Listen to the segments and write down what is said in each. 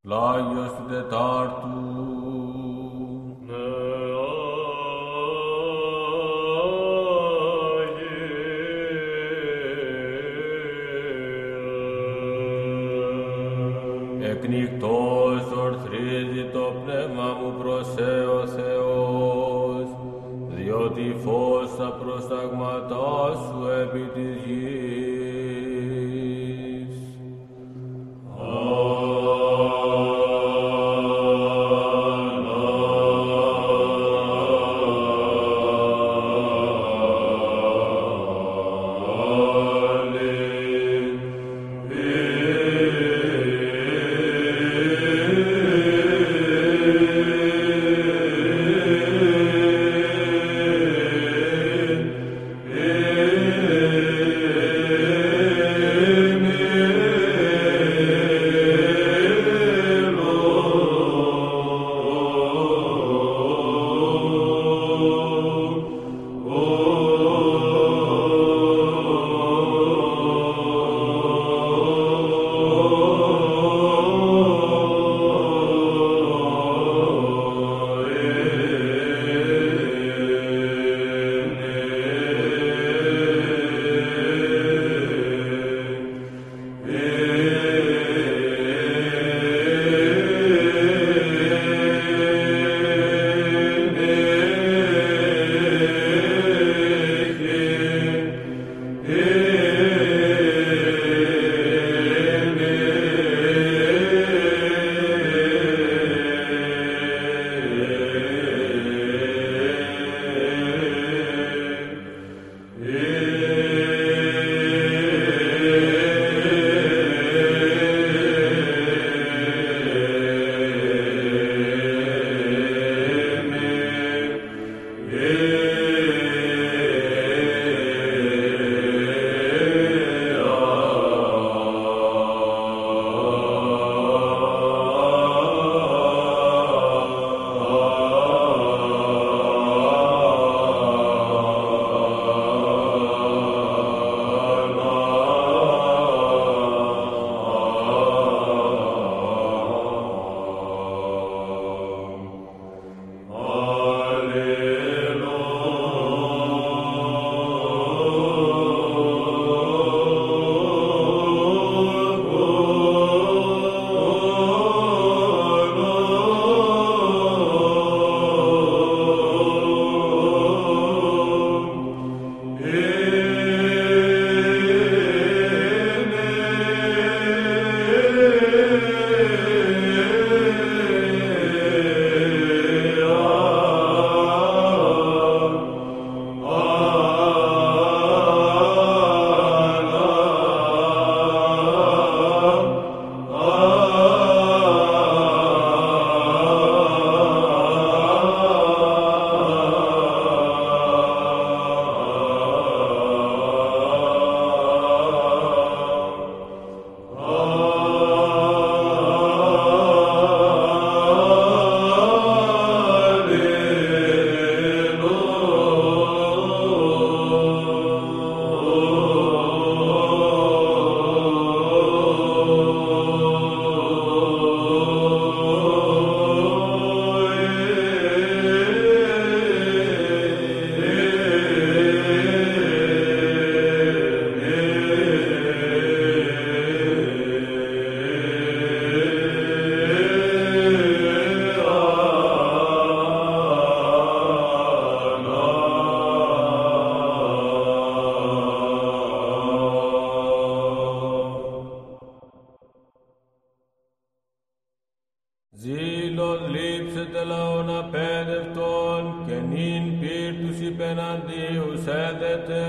πλάγιος του Τετάρτου. Εκνικτός ορθρίζει το πνεύμα μου προς ο Θεός, διότι φως τα προσταγματά σου επί της γης. Ζήλον λείψετε λαόν απέδευτον, και νυν πύρτους υπεναντίους έδετε.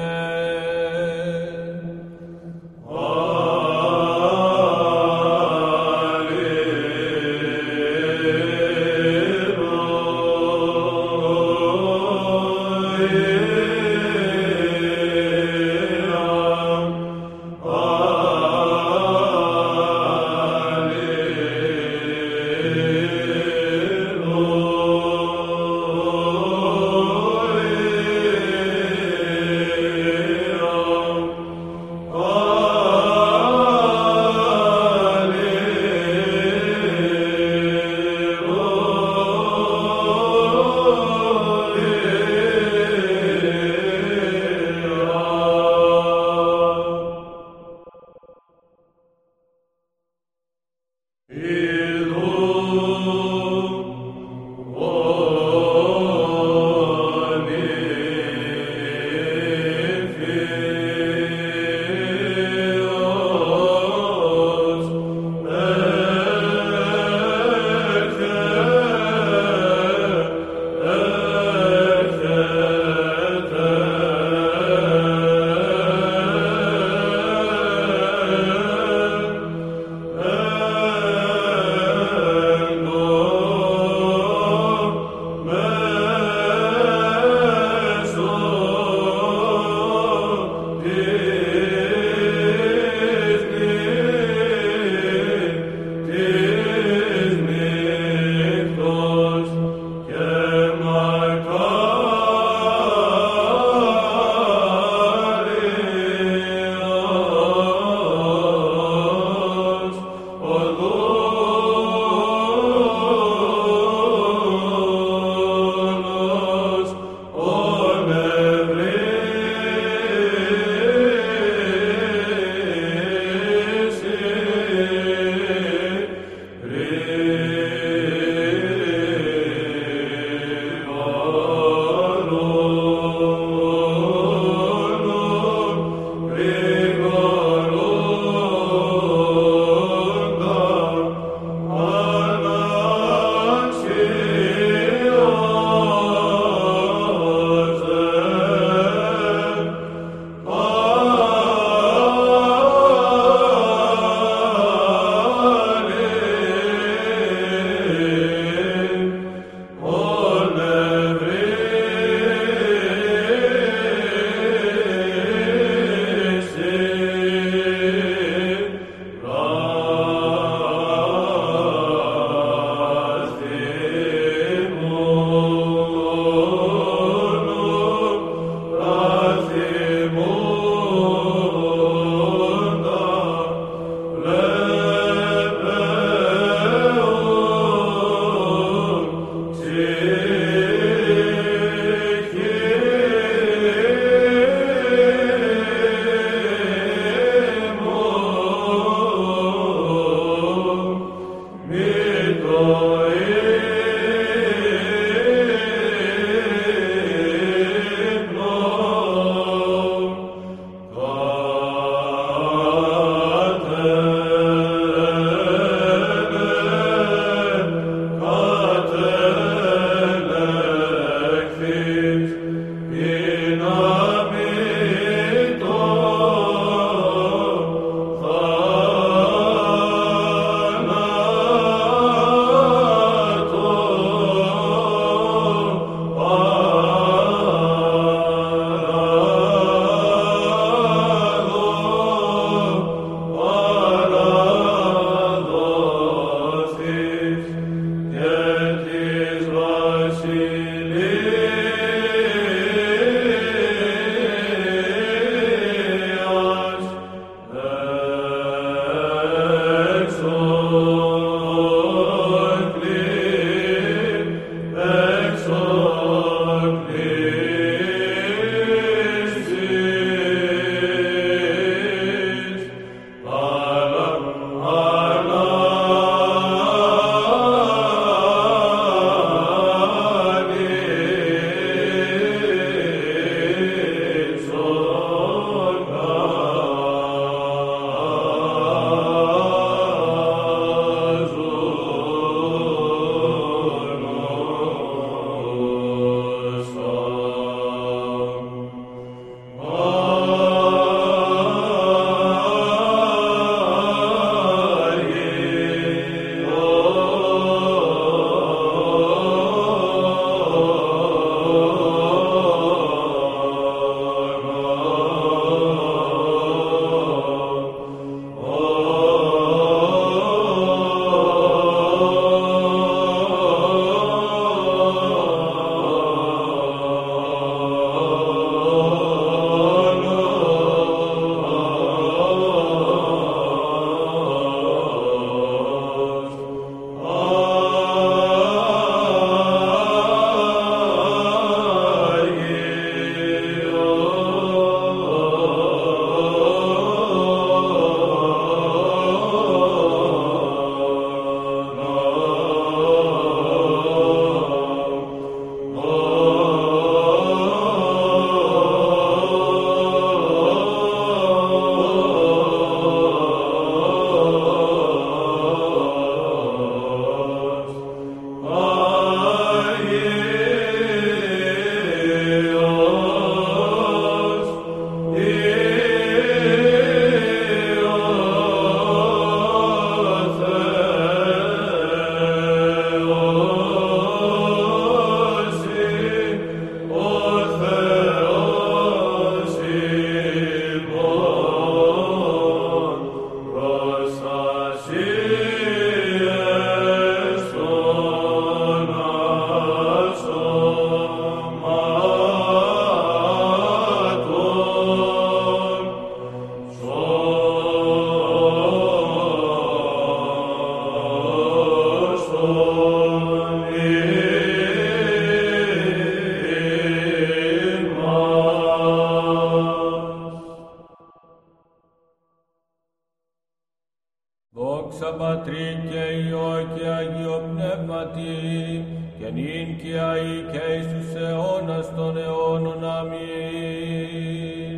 Θεό και Αγίο Πνεύματι, και νυν και αεί και εις τους αιώνας των αιώνων. Αμήν.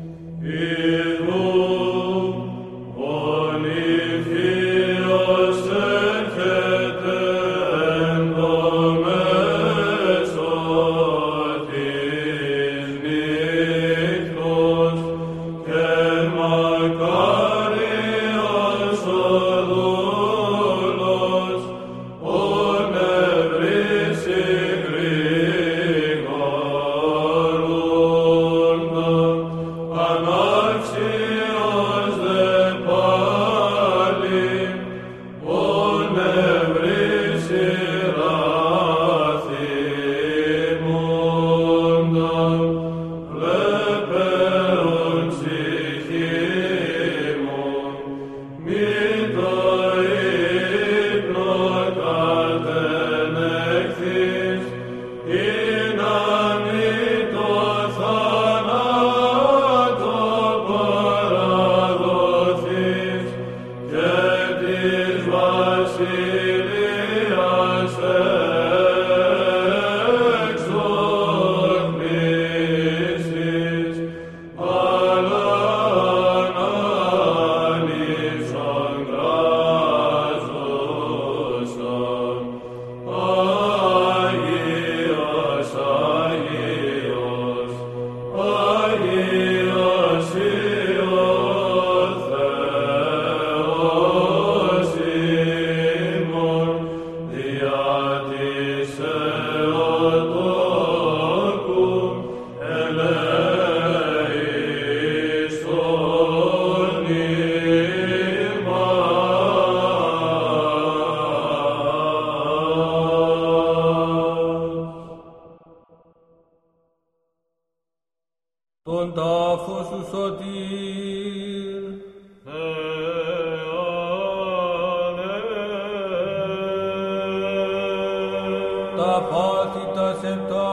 Τον τάφο σου σωτήρ, τα πάθη τα σεπτά,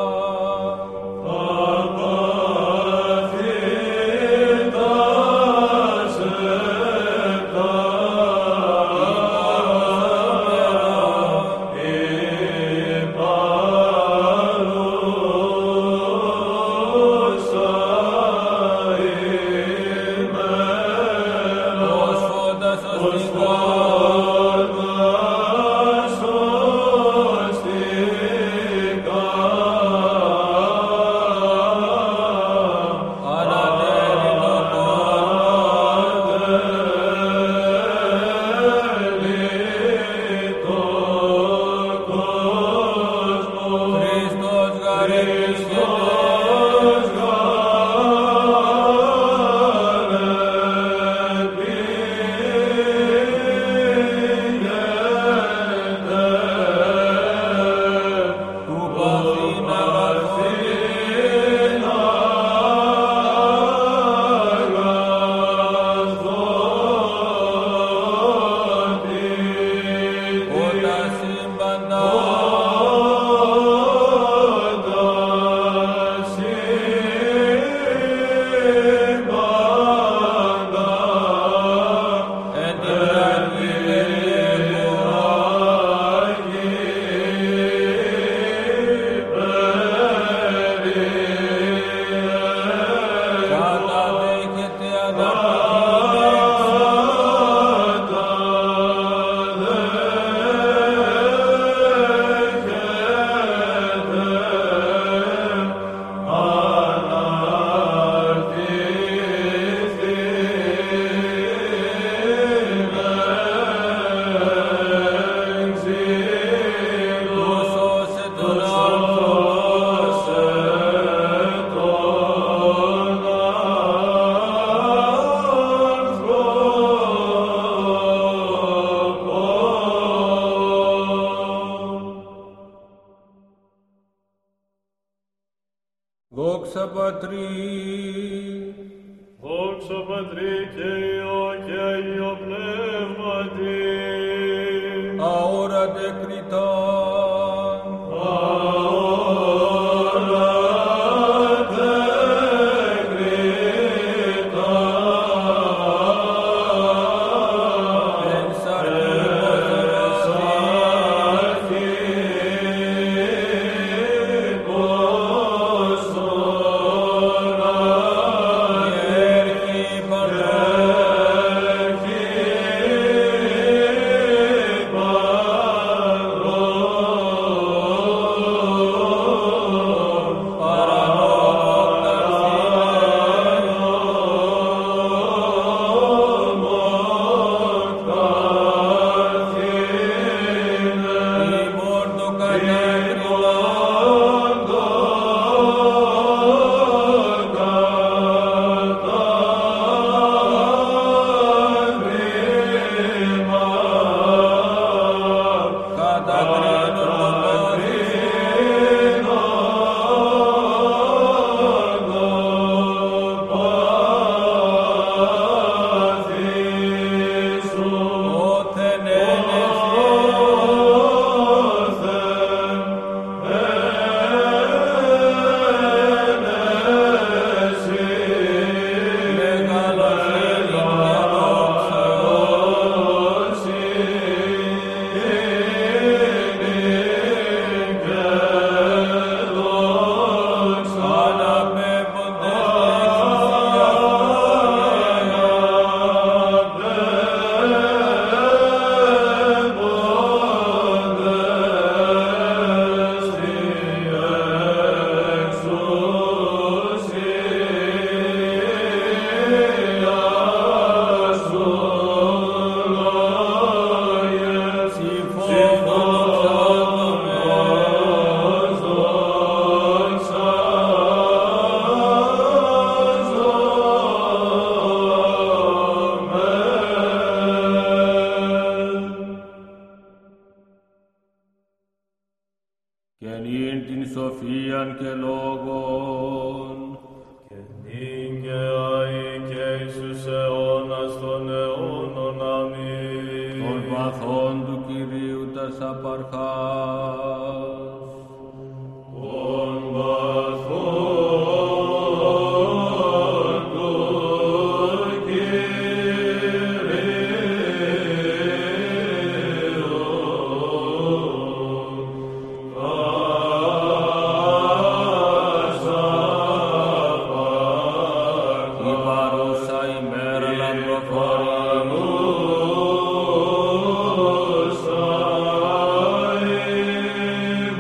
δόξα Πατρί, δόξα Πατρί και Υιό και Αγίο Πνεύματι, αόρατε κριτάν, αόρατε κριτάν, εν σαρκίμος και νυν την σοφίαν και λόγον, και νυν και αεί και εις τους αιώνας των αιώνων. Αμήν. των παθών του Κυρίου τας απαρχάς, των παθών του η παρούσα ημέρα λαμπροφόρη, Κυρίου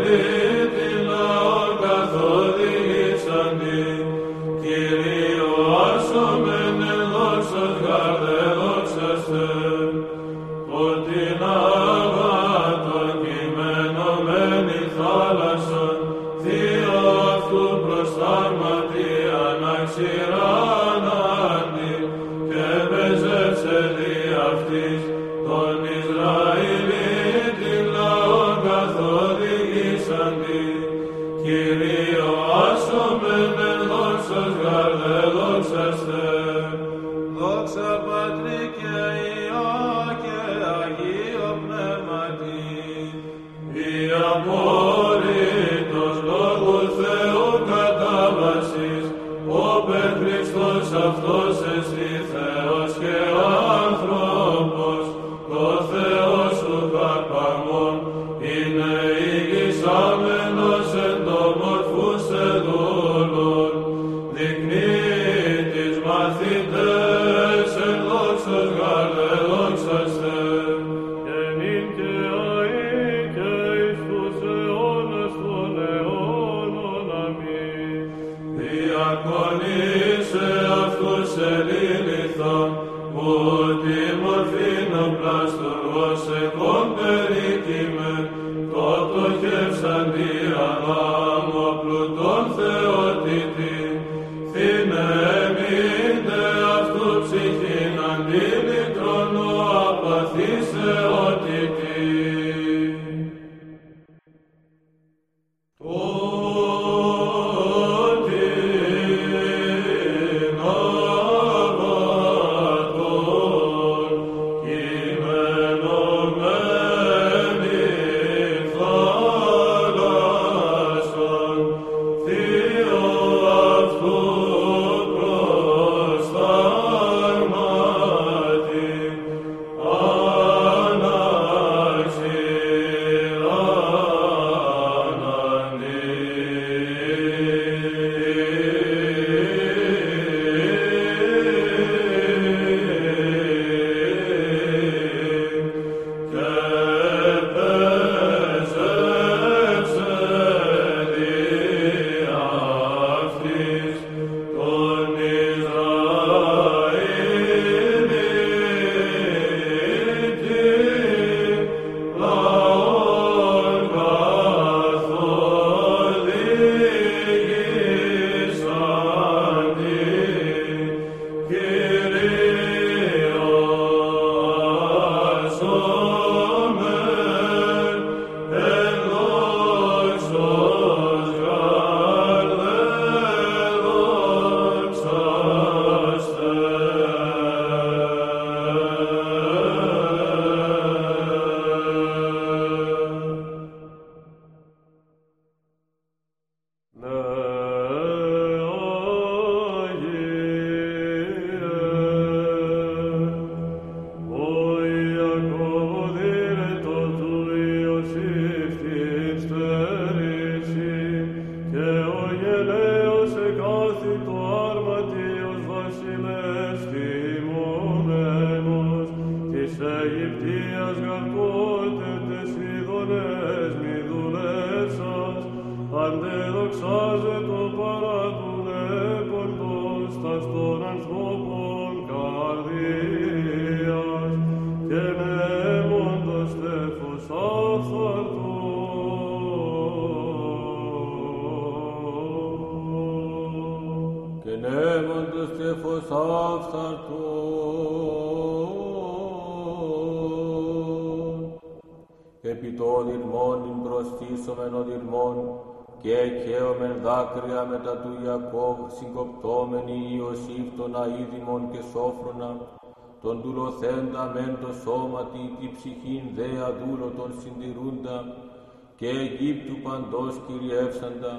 Επί το οδυρμόνιν προστήσομεν οδυρμόν, και εκαίωμεν δάκρυα μετά του Ιακώβ, συγκοπτώμενοι Ιωσήφ των αίδημων και σόφρονα, τον δουλοθέντα μεν το σώματι, τη ψυχήν δε αδούλο τον συντηρούντα, και Αιγύπτου παντός κυριεύσαντα,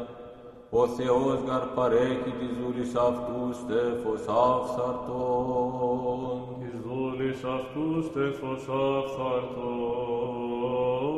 ο Θεός γαρ παρέχει της δούλης αυτούς τέφος άφθαρτον. Της δούλης αυτούς τέφος άφθαρτον.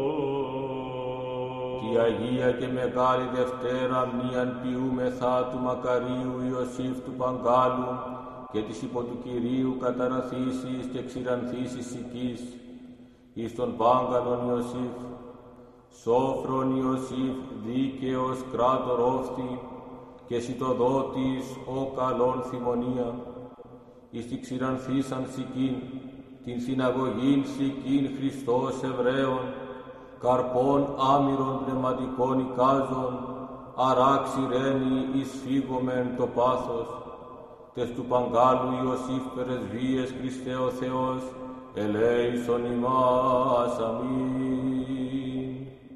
Τη Αγία και Μεγάλη Δευτέρα μνήαν ποιούμεθα του Μακαρίου Ιωσήφ του Παγκάλου και της υπό του Κυρίου καταραθήσης και ξηρανθήσης οικής, εις τον Πάγκαλον Ιωσήφ, σόφρον Ιωσήφ δίκαιος κράτορ όφτη, και σιτοδότης ο καλόν θυμονία, εις τη ξηρανθήσαν σικήν, την συναγωγήν σικήν Χριστός Εβραίων, καρπών άμυρων πνευματικών εικάζων, αράξ ειρήνη εις φύγομεν το πάθος, τες του Παγκάλου Ιωσήφ πρεσβείες Χριστέ ο Θεός, ελέησον ημάς. Αμήν.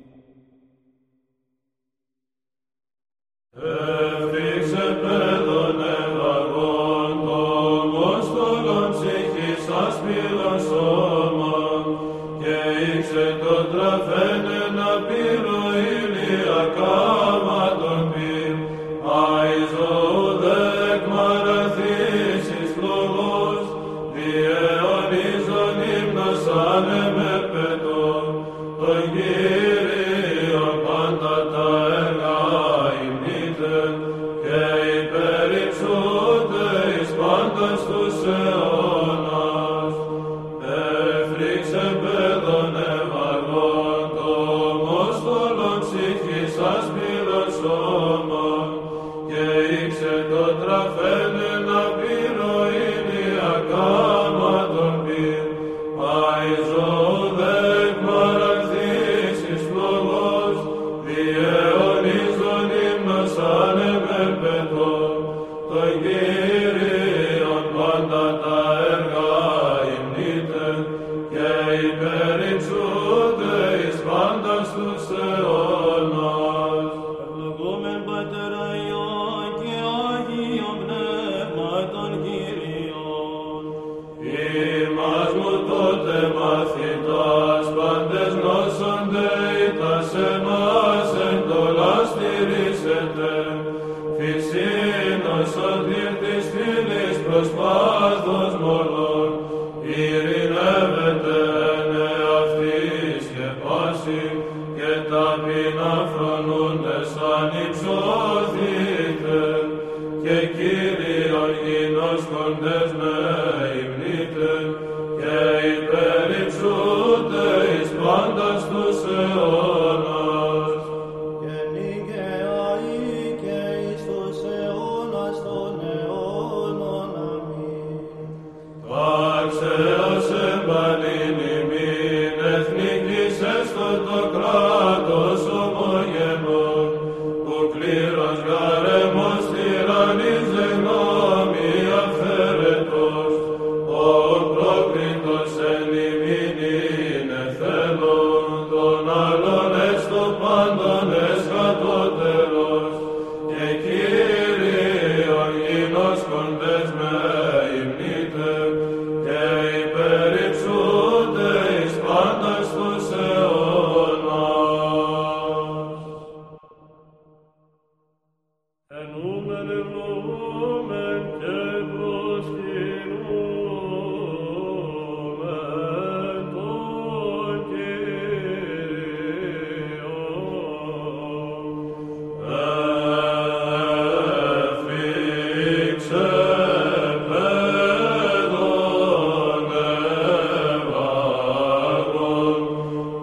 Έφυξε παιδον ευαγών, των Μόστολων ψυχής ασπίδων σώμα, και ήξε το τραφένε να πύρω ηλιακά μάτων πυρ, αϊζόδεκ μαραθήσεις φλογός, διαιωνίζον ύμνος ανεμερπετών, τον Κύριον πάντα τα έργα υμνείτε, και υπερυψούνται εις πάντας τους αιώνας. Έφρυξε παιδον ευαγών, των Μόστολων ψυχής ασπίδων σώμα, και ήξε το τραφένε να πύρω ηλιακά μάτων πυρ, αϊζόδεκ μαραθήσεις φλογός, διαιωνίζον ύμνος ανεμερπετών, τον Κύριον πάντα τα έργα υμνείτε, και υπερυψούνται εις πάντας τους αιώνας. Ευλογούμεν Πατέρ Αγιών και Άγιον Πνεύματον Κύριον. Ημάς μου τότε μαθητάς, πάντες νόσονται, ήτας εμάς εντολάς στηρίσετε. Φυσίνος σωτήρ της φυλής προς πάθος μολών, ειρηνεύεται εν εαυτής και πάση, και ταπεινά φρονούντες ανυψώθητε, και Κύριον γινώσκοντες με υμνείτε, και υπερυψούνται εις πάντας τους αιώνας. Και νικαιαί και εις τους αιώνας των αιώνων. Αμήν. Αξέως εμπανήν ημίν εθνικής έστω το κράτος ομογενών, που κλήρος γαρεμός τυραννίζε γνώμη αφαίρετος, ο πρόκριτος εν ημίν είναι θέλων, των άλλων έστω πάντων εσχατότερος, και Κύριον γινώσκοντες με υμνείτε, και υπερυψούνται εις πάντας τους αιώνας. Ενούμεν ευλογούμεν και προσκυνούμεν τον Κύριον. Έφυξε παιδον ευαγών,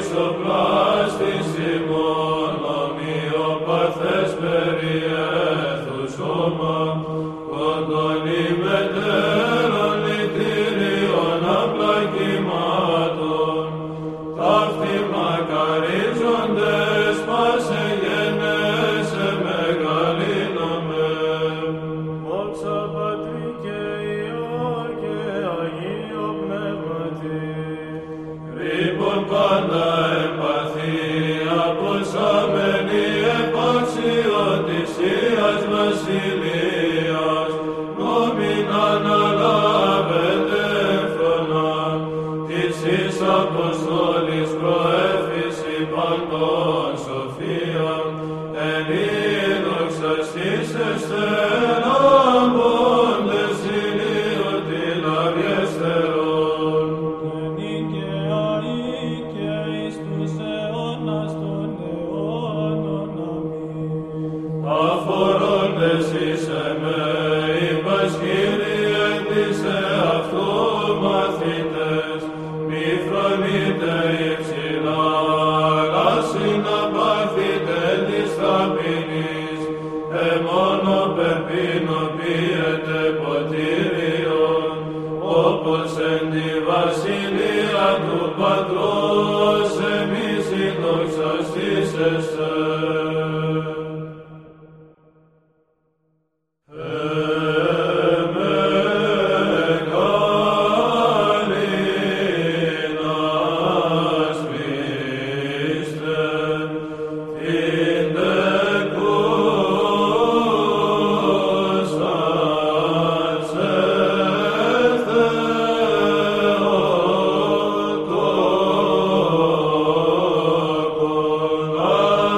ισοπλάστης ημών, ομοιοπαθές περιέθους σώμα, κοντών ημετέρων λυτήριων απλακυμάτων, ταύτοι μακαρίζοντες πάσε γενέσαι μεγαλύνομαι. Δόξα Πατρί και Υιό και Αγίο Πνεύματι. Ρήπον πάντα εμπαθή, αποσάμενη επαξιωτησίας βασιλείας, νόμιν αναλάβετε φρονά, της εις Αποστόλης προέφηση παντών σοφία, εν είδοξας της εσθενάμποντες ηλίωτη λαβιεστερών. Αφορώντες εις εμέ, είπας Κύριε της εαυτού μαθητές, μη φρονείτε υψηλά, αλλά συναπαθείτε της ταπεινής, μόνο πεπινοποιείτε ποτήριον, όπως εν τη βασιλεία του Πατρός εμείς οι δοξαστήσεστε. Oh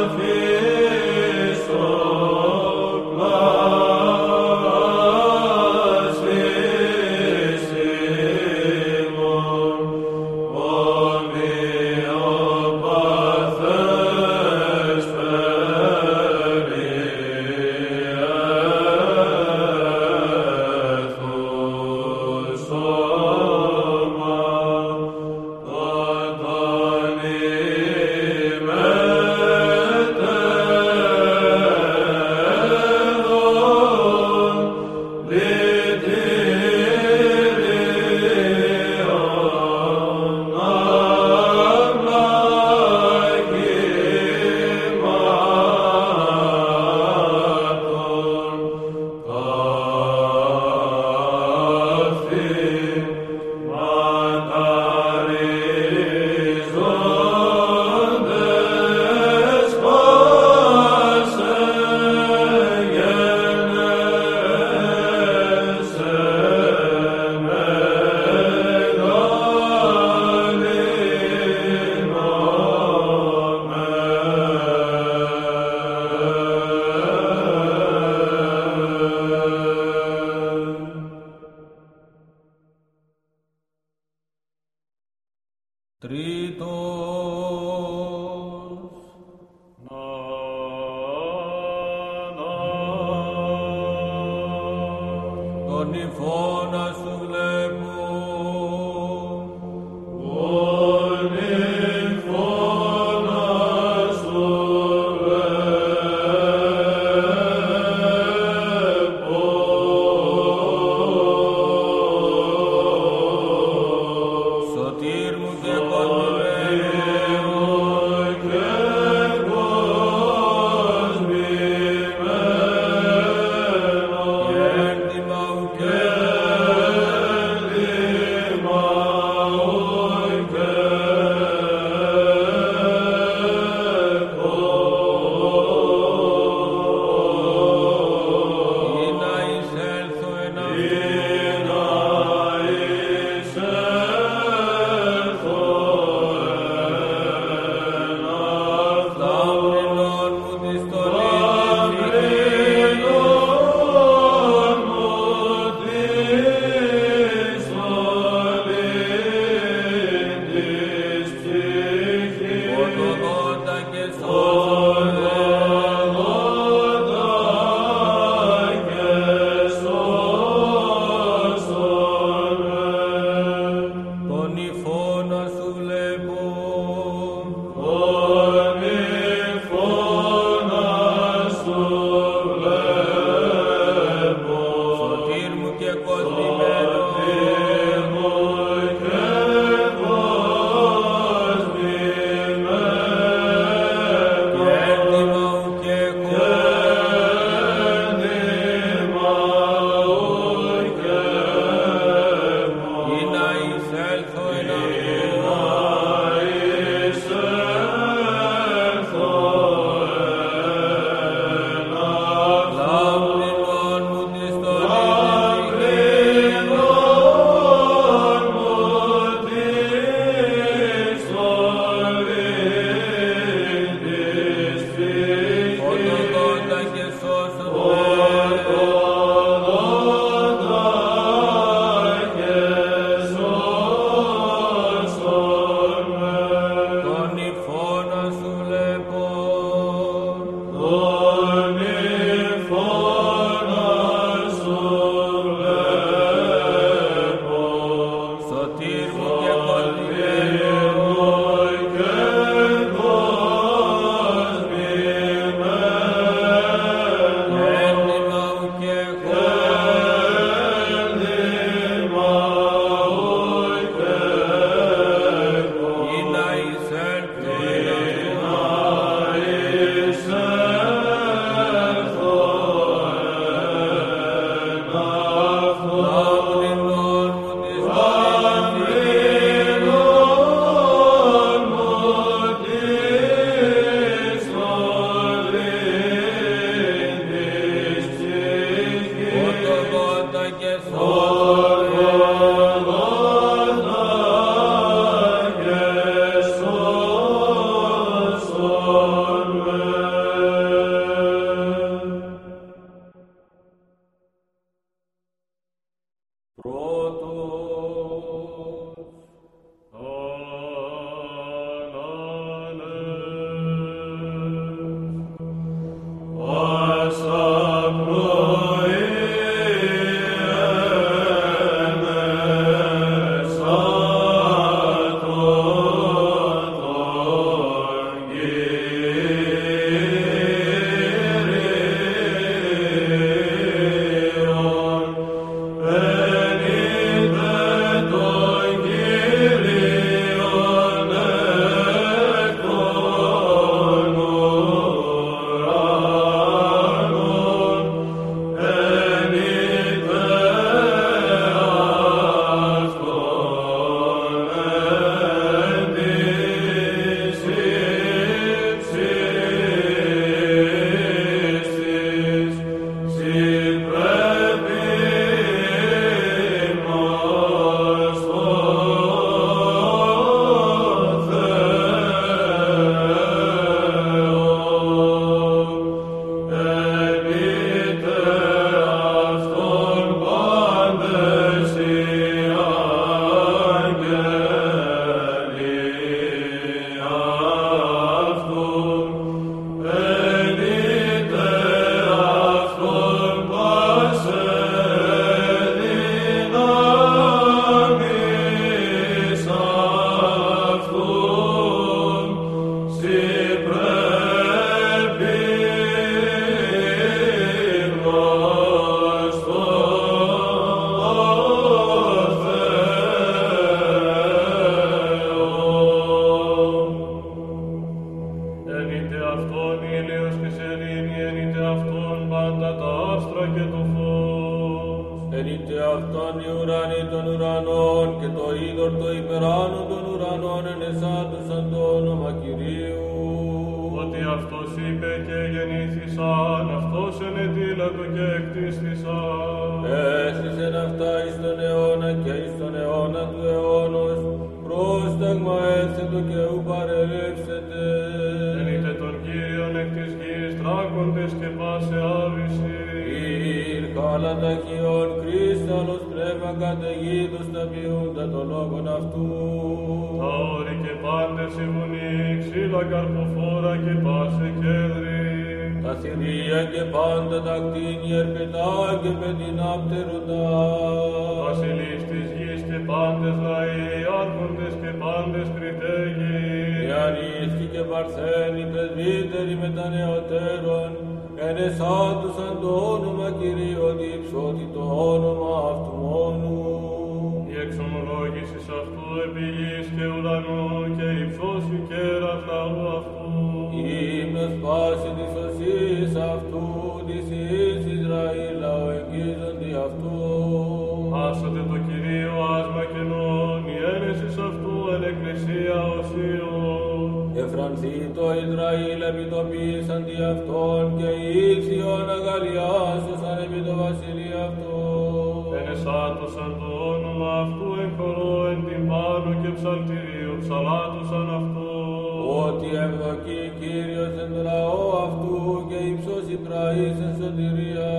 αυτόν ήλιος και σελήνη, εν είτε αυτόν πάντα τα άστρα και το φως. Εν είτε αυτόν οι ουρανοί των ουρανών και το είδωρ το υπεράνω των ουρανών ενεσάντουσαν το όνομα Κυρίου. Ότι αυτός είπε και γεννήθησαν, αυτός ενετήλατο και εκτίστησαν. Έστησεν αυτά εις τον αιώνα και εις τον αιώνα του αιώνος, πρόσταγμα έθετο και ου παρελεύσετε. Εν είτε τον Κύριον εκ της γης τράκοντες και πάσε άβηση. Ήρ χάλα ταχυών κρίσταλος πνεύμα καταιγίδος τα ποιούντα των λόγων αυτού. Τα όρη και πάντες οι βουνοί, ξύλα καρποφόρα και πάσε κέδρη. Τα θηρία και πάντα τα κτίνη ερπετά και πεντινάπτεροντα. Βασιλείς της γης και πάντες λαοί, άρχοντες και πάντες κριτέγοι. Οι ανίσχοι και παρθένοι πρεσβύτεροι με τα νεωτέρων, ενεσάντουσαν το όνομα Κυρίου διψώτη το όνομα αυτού μόνου. Η εξομολόγησης αυτού επί γης και ουρανού και η ψώση κέρας λαού αυτού. Ύμνος πάση της οσής αυτού, της Υιής Ισραήλ λαό εγγίζοντι αυτού. Άσατε το Κυρίο άσμα κενών, η αίρεσης αυτού εν εκκλησία οσίων. Εφρανθεί το Ισραήλ επιτοπίσαν δι' αυτόν και οι Ήξιον αγαλιάσωσαν επί το βασιλείο αυτό. Ενεσάτωσαν το όνομα αυτού εν χορό εν τυμπάνου και ψαλτηρίου ψαλάτωσαν αυτό. Ότι ευδοκεί Κύριος εν το λαό αυτού και υψώσει πραείς εν σωτηρία.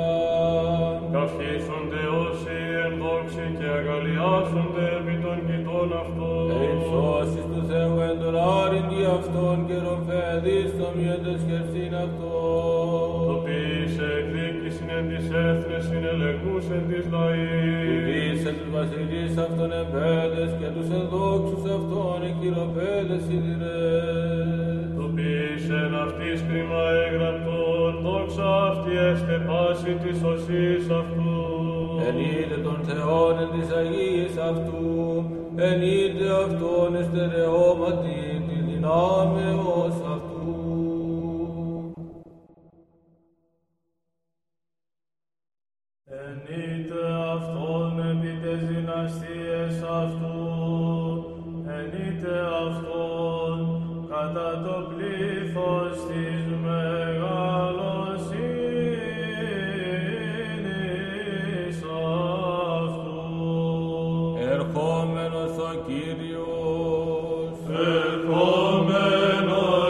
Καυχήσονται όσοι εν δόξη και αγαλιάσονται επί των κοιτών αυτών. Υψώσεις του Θεού εν το λάριν δι' αυτόν και ρομφέδεις το μιέντες χερσίν αυτόν. Τοπίησε εκδίκησιν εν της έθνες συνελεγούσεν της λαής. Ουδείς εν τους βασιλείς αυτών εμπέδες και τους ενδόξους αυτών εκχειροπέδες σιδηρές. Τοπίησε εν αυτής κρίμα έγραπτον, δόξα αυτή έστε πάση της οσής αυτού. Εν είδε των Θεών εν της Αγίας αυτού, εν είδε αυτόν εστερεώματι τη δυνάμεως αυτού. Εν είτε αυτόν επί τες δυναστείες αυτού, εν είτε αυτόν κατά το πλήθος της μεγαλοσύνης αυτού. Ερχόμενος ο Κύριος, Ερχόμενος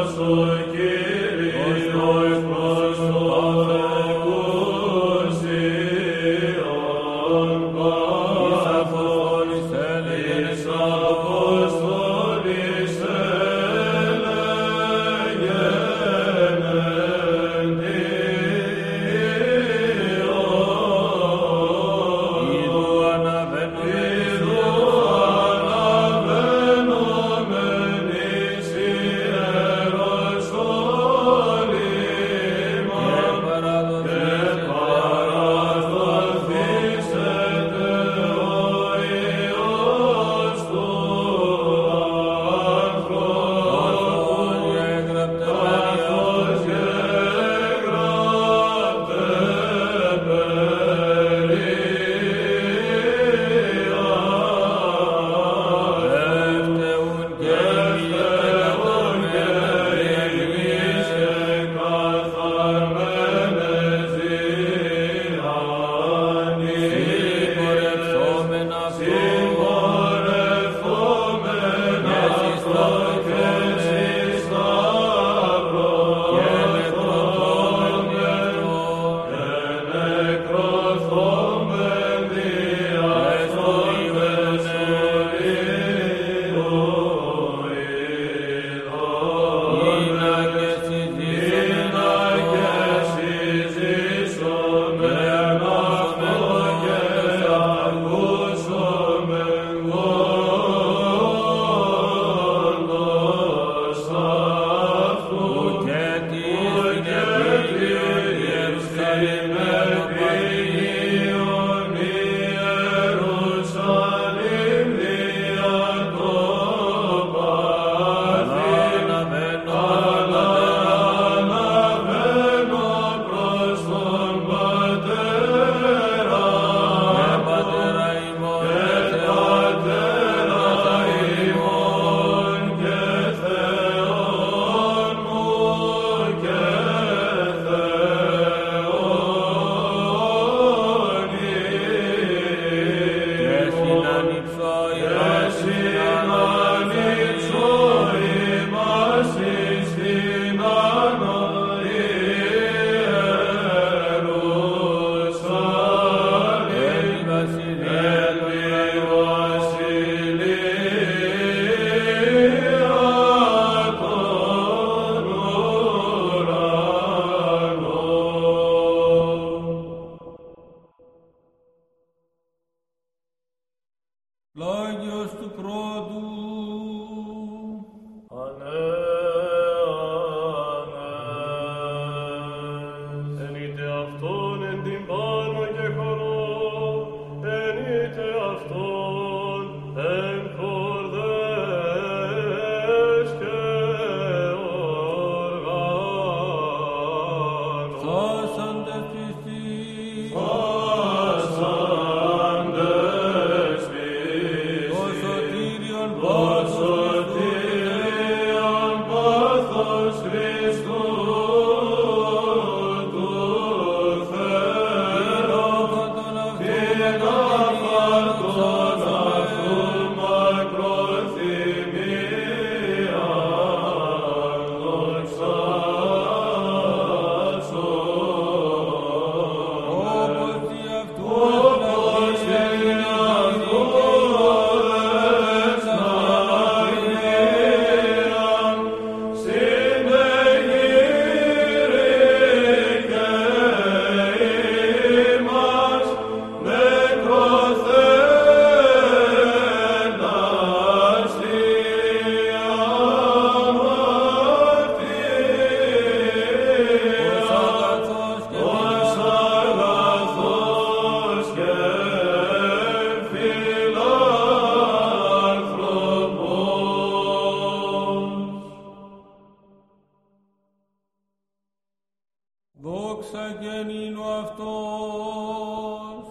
δόξα γεννήν ο αυτός.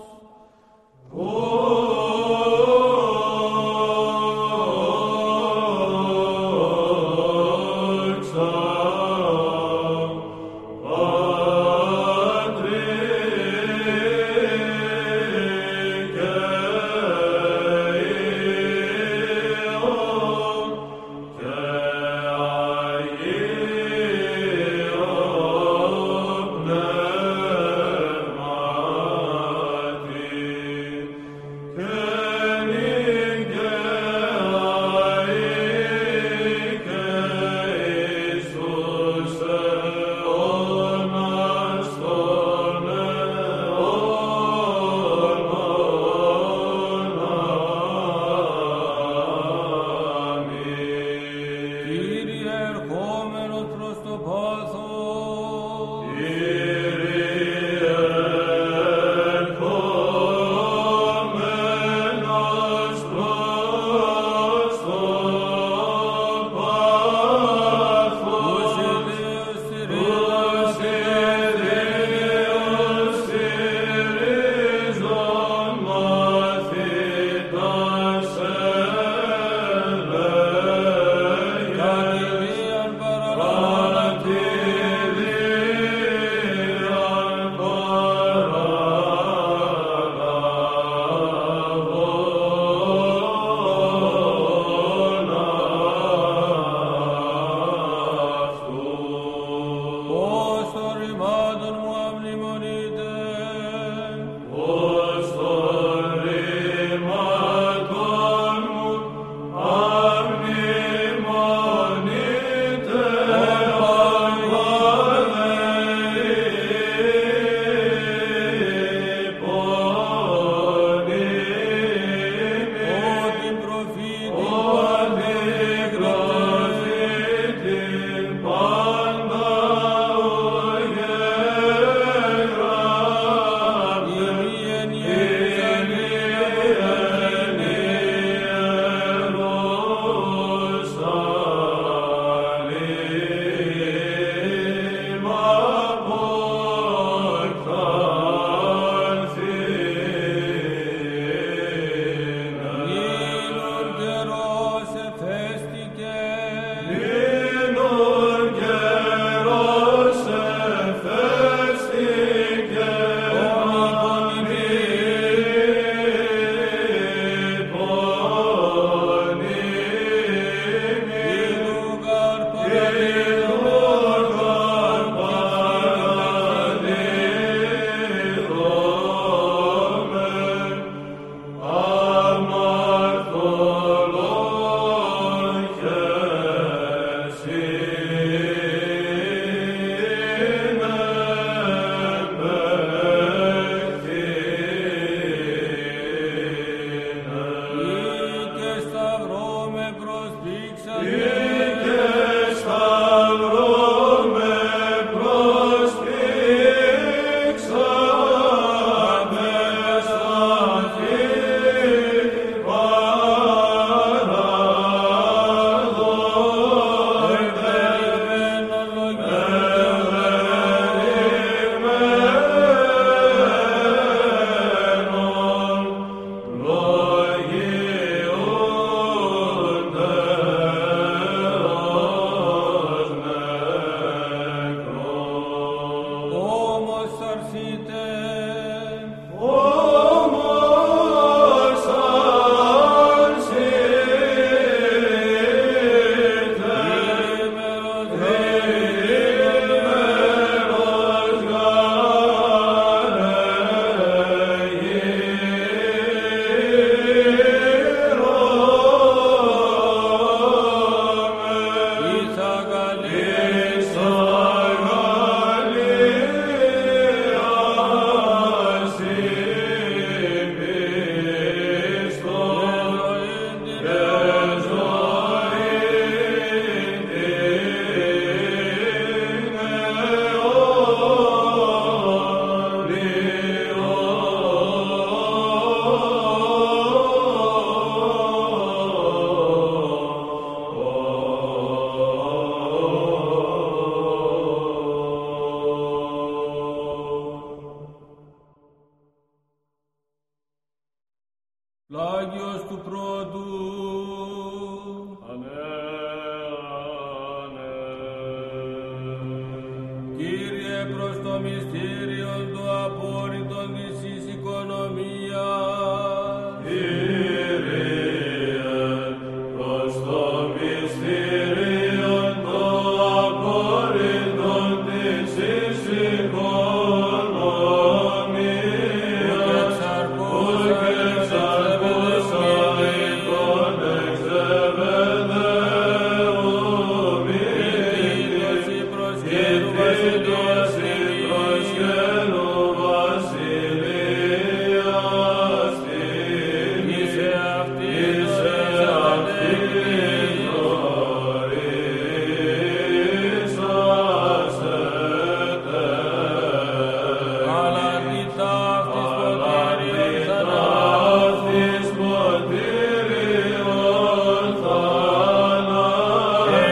Amen. προς το μυστήριο του απόρριτον της οικονομίας. Κύριε, προς το μυστήριο του απόρριτον της οικονομίας, που και εξαρκούσαμε τον εξεβεδεούμενη, και τίτωση προς γέρου βασιλείας την Είσαι αυτή είσαι αυτή γνωρίσασετε. αλλά τι ταύτης ποτήριον Αυτής ποτήριον θανάτου,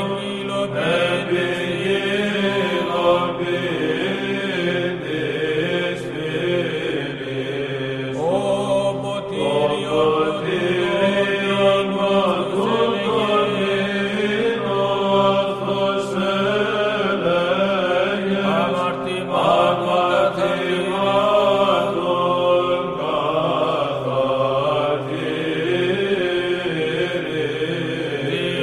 επικοινωπητής φυλής. ο ποτήριον Ποτήριον μακούτων ίνωθος έλεγε, αμαρτημάτων αμαρτημάτων καθαρτήρι.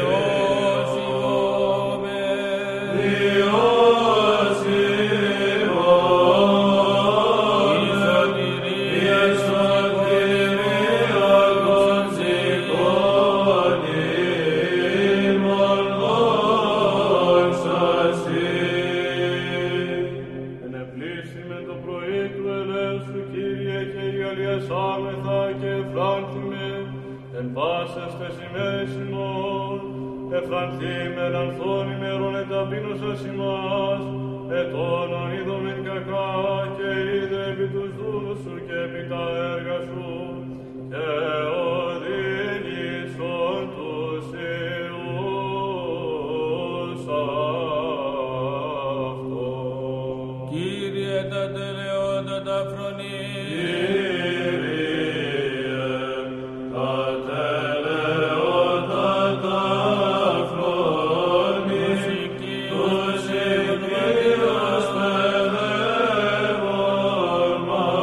Ενεπλήσθη με το πρωί του ελέους σου, Κύριε, και γαλλιασάμεθα και εφράνθημε εν πάσες τες ημέρες ημών. Εφρανθήμεν ανθών ημερών εταπείνωσας ημάς, ετώνων είδομεν κακά, και είδε επί τους δούλους σου και επί τα έργα σου, και οδήγησον τους Υιούς αυτών. Κύριε, τα τελεόντα τα φρονείς. Τα τελεότατα φρόνης, τους οικείους παιδεύων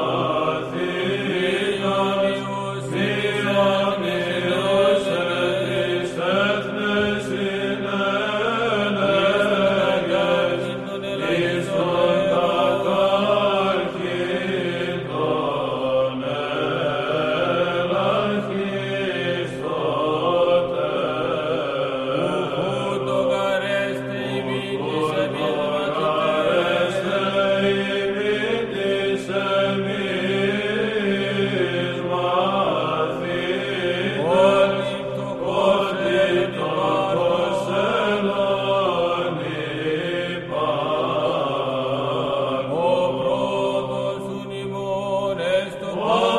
μαθητών, Ιωνίους της έθνες συνέλεγες, εις τον κατάρχην των ελαχιστωτέρ. το καρέστε ημί της όλοι το κόρτε του ο πρώτος ουν ημών έστω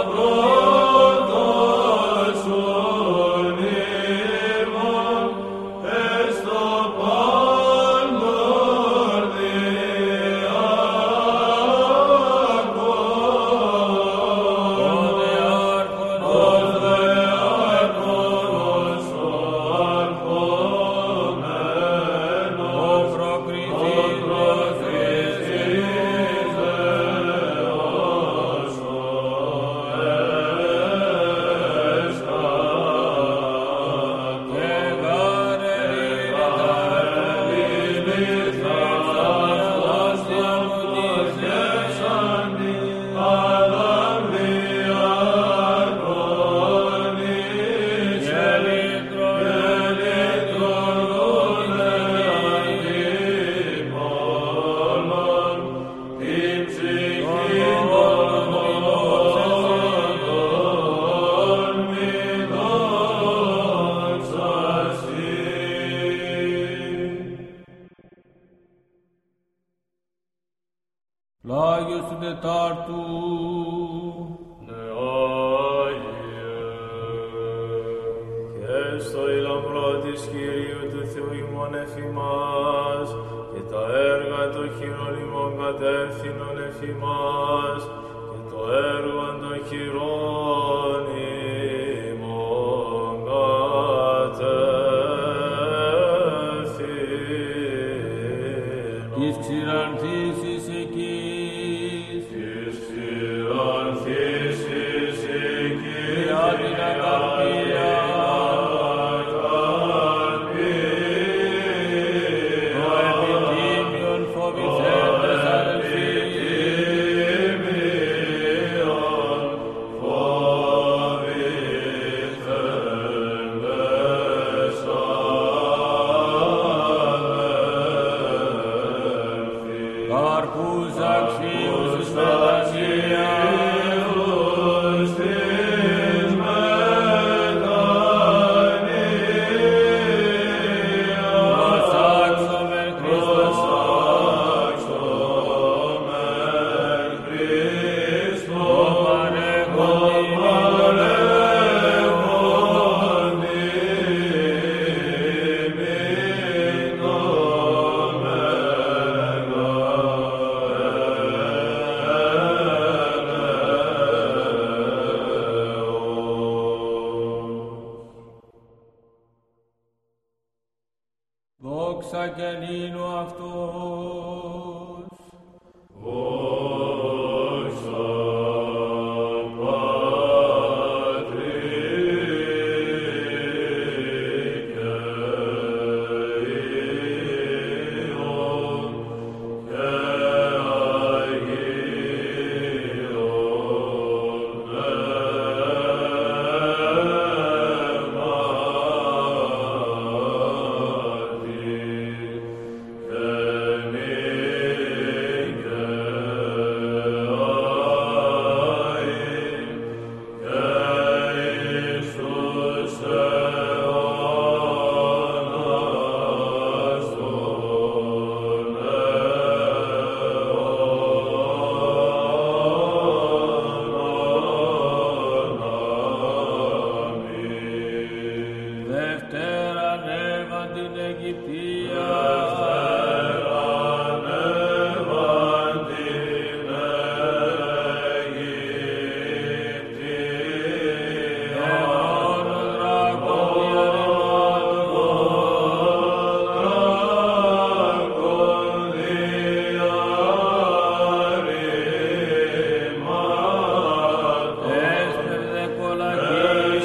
Πλάγιος του Τετάρτου. Και στο ηλαμπρό της Κυρίου του Θεού ημών εφημάς, και τα έργα των χειρών ημών κατεύθυνον εφημάς, και το έργο των χειρών ημών κατεύθυνον. εις ξηρανθήσεις εκείς, εις ξηρανθήσεις εκείς, για την αγαπία, το επιτίμιον φοβηθέντες αδελφοί, καρπούς αξίους εις μετανία, προσάξομεν Χριστό, το παρέχοντι δόξα και νύνου αυτούς. δόξα Πατρί και Υιόν και Δευτέραν έβαν την Αιγυπτία, αιώνος δράκων διαρρημάτων, έσπερ δε κολακής,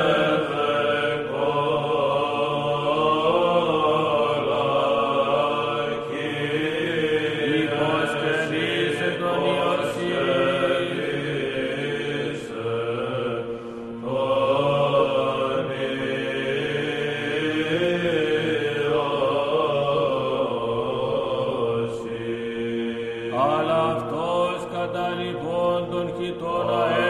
υποσκευήσε τον Ιωσή, αλλά αυτός κατά λοιπόν τον χιτώνα